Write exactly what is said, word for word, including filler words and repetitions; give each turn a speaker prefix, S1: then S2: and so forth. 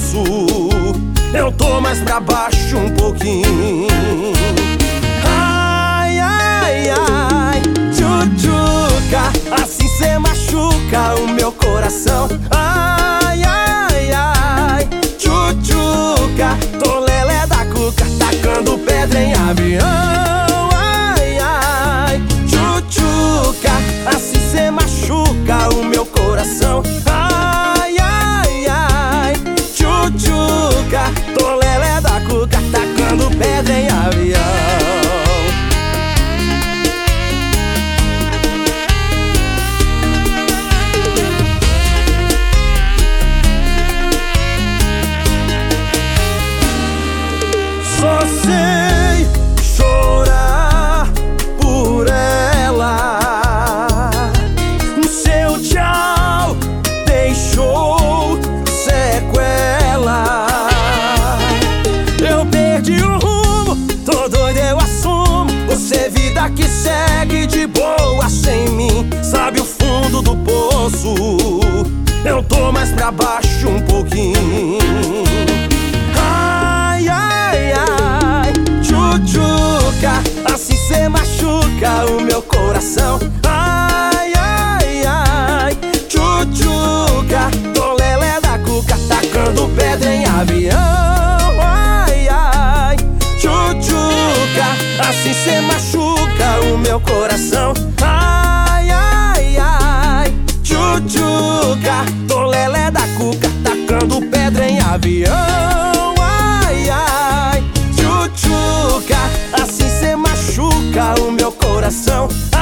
S1: poço. Eu tô mais pra baixo um pouquinho. Ai, ai, ai, tchutchuca, assim cê machuca o meu coração. Ai, ai, ai, tchutchuca, tô lelé da cuca, tacando pedra em avião. Ai, ai, tchutchuca, assim cê machuca o meu coração. Ai, ai, ai, tchutchuca, tô lelé da cuca, tacando pedra em avião. Só sei chorar por ela. O seu tchau deixou sequela. Eu perdi o rumo, tô doido, eu assumo. Você vida que segue de boa sem mim. Sabe o fundo do poço, eu tô mais pra baixo um pouquinho. Assim cê machuca o meu coração. Ai, ai, ai, tchutchuca, tô lelé da cuca, tacando pedra em avião. Ai, ai, tchutchuca, assim cê machuca o meu coração. Ai, ai, ai, tchutchuca, tô lelé da cuca, tacando pedra em avião. Ai, ai, tchutchuca, assim cê machuca o meu coração.